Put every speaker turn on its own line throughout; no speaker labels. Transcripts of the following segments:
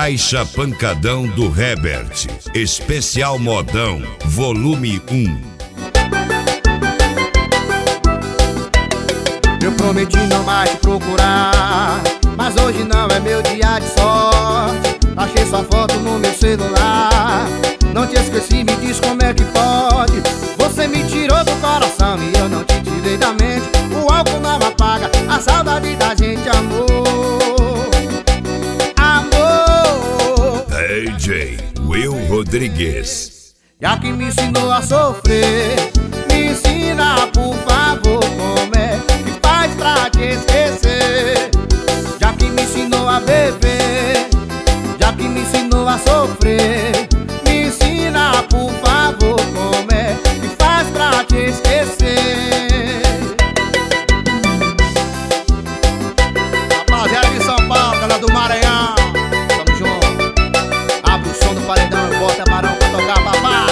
Caixa Pancadão do Herbert, especial modão, volume 1.
Eu prometi não mais te procurar, mas hoje não é meu dia de sorte. Achei sua foto no meu celular, não te esqueci, me diz como é que pode. Você me tirou do coração e eu não te tirei da mente. O álcool não apaga a saudade da gente, amor. Amor.
DJ Will Rodrigues.
Já que me ensinou a sofrer, me ensina por favor como é que faz pra te esquecer. Já que me ensinou a beber, já que me ensinou a sofrer, me ensina por favor como é que faz pra te esquecer. Rapaziada de São Paulo, galera do Maranhão, tamo junto. Abre o som do paredão e bota Barão pra tocar, papá.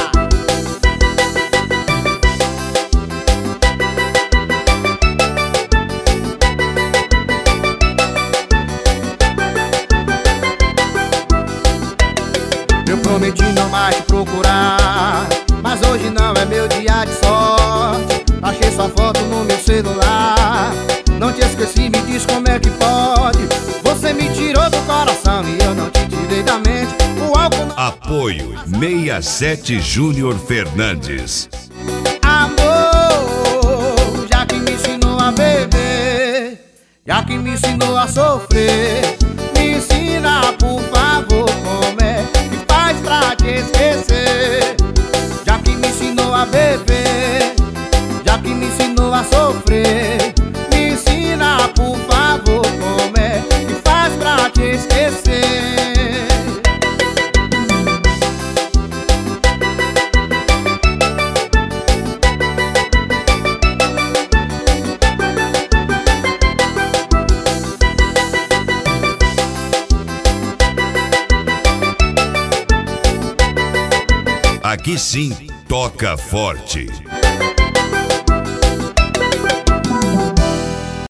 Eu prometi não mais te procurar, mas hoje não é meu dia de sorte. Achei sua foto no meu celular, não te esqueci, me diz como é que pode. Você me tirou do coração e eu não te tirei da mente. O álcool não...
Apoio 67 Júnior Fernandes.
Amor, já que me ensinou a beber, já que me ensinou a sofrer, me ensina por favor como é que faz pra te esquecer. Já que me ensinou a beber, já que me ensinou a sofrer, me ensina por favor como é que faz pra te esquecer.
Aqui sim, toca forte.